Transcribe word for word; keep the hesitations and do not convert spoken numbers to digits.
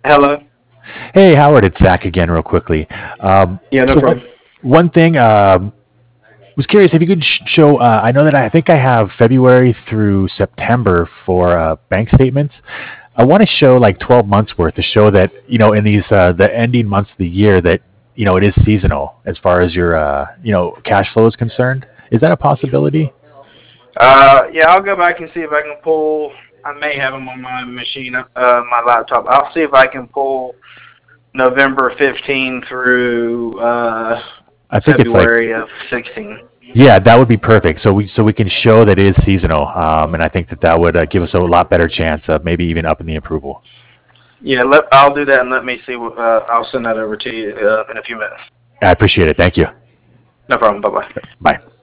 Hello. Hey, Howard, it's Zach again, real quickly. Um, Yeah, no so one, problem. one thing, um, was curious if you could sh- show. Uh, I know that I think I have February through September for uh, bank statements. I want to show like twelve months worth to show that you know in these uh, the ending months of the year that you know it is seasonal as far as your uh, you know cash flow is concerned. Is that a possibility? Uh, yeah, I'll go back and see if I can pull. I may have them on my machine, uh, my laptop. I'll see if I can pull November fifteenth through uh, I think it's like February of sixteen. yeah, that would be perfect. So we so we can show that it is seasonal, um, and I think that that would uh, give us a lot better chance of maybe even upping the approval. Yeah, let, I'll do that and let me see. What, uh, I'll send that over to you uh, in a few minutes. I appreciate it. Thank you. No problem. Bye bye. Bye.